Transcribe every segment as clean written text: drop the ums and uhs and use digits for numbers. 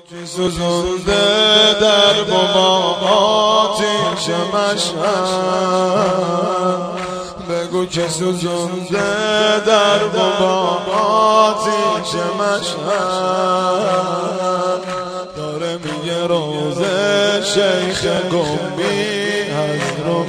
سوزونده در بابا آتیش مشهد، بگو که سوزونده در بابا آتیش مشهد، داره میگه روزه شیخ گمی از رو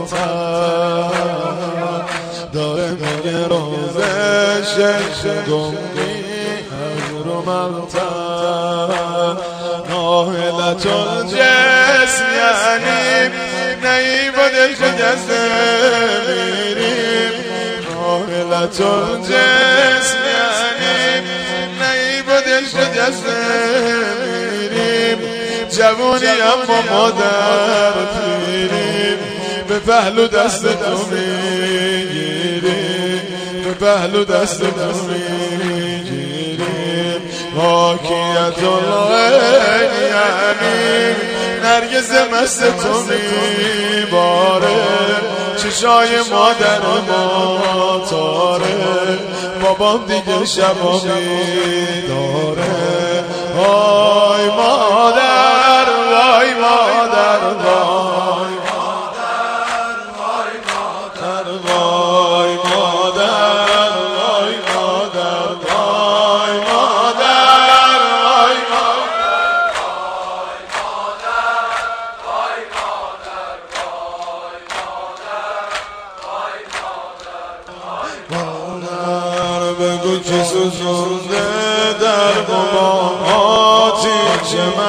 مقتد، داره میگه روزه شیخ گمی از رو مقتد. ناهلت الجسم یعنی نیبودش جسم میریم، ناهلت الجسم یعنی نیبودش جسم میریم، جوونی اما مادر پیریم، به پهلو دست تو میگیریم، به پهلو دست تو میگیریم. واقعیت العین یعنی نرگس مست تو میباره، چشای مادر ما تاره، بابام دیگه شبا میداره. وای مادر وای مادر وای مادر وای مادر وای مادر وای مادر وای مادر وای مادر. بگو که سوزونده در بابا آتیش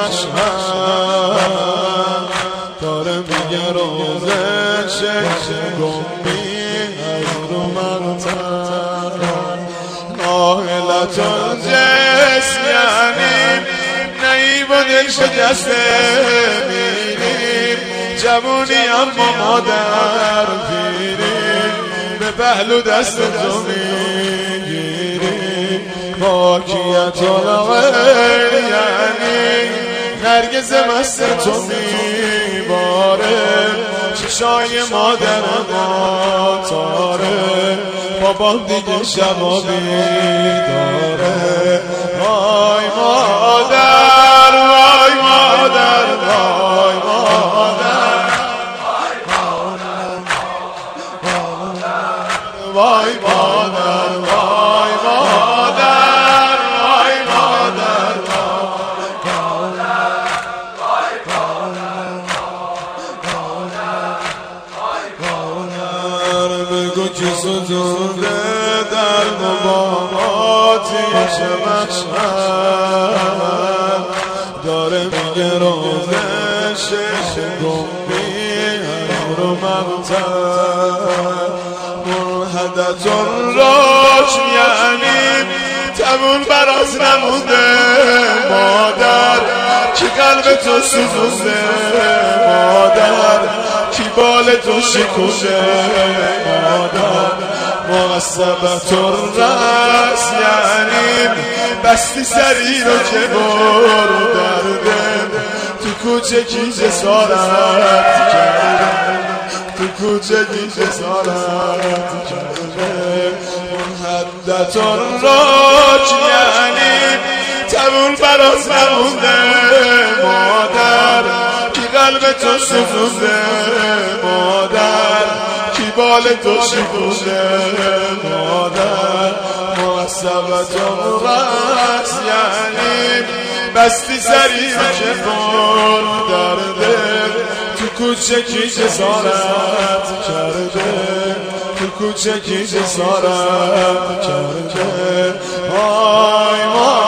مشهد، داره میگه روزه شیخ گمی از رو مقتد. ناهلت الجسم یعنی نیبودش جسم میریم، جوونی اما مادر پیریم، به پهلو دست تو میگیریم. واقعیت العین یعنی نرگس مست تو میباره، چشای مادر ما تاره، بابام دیگه شبا بیداره. وای مادر وای مادر وای مادر وای مادر وای مادر وای مادر مادر. بگو که سوزونده در بابا آتیش مشهد، داره میگه روزه شیخ گمی از رو مقتد. منحدت الرجم یعنی تمون براز نمونده مادر، کی قلب تو سوزونده مادر، کی بال تو شکونده مادر. معصبت الرأس یعنی بستی سری رو که بردرده، تو کوچه کی جسارت کرده، تو کوچه کی جسارت کرده. منحدت الرجم یعنی تمون براز نمونده مادر، کی قلب تو سوزونده مادر، کی بال تو شکونده مادر. معصبت الرأس یعنی بستی سری که بردرده، تو کوچه کی جسارت کرده، تو کوچه کی جسارت کرده. وای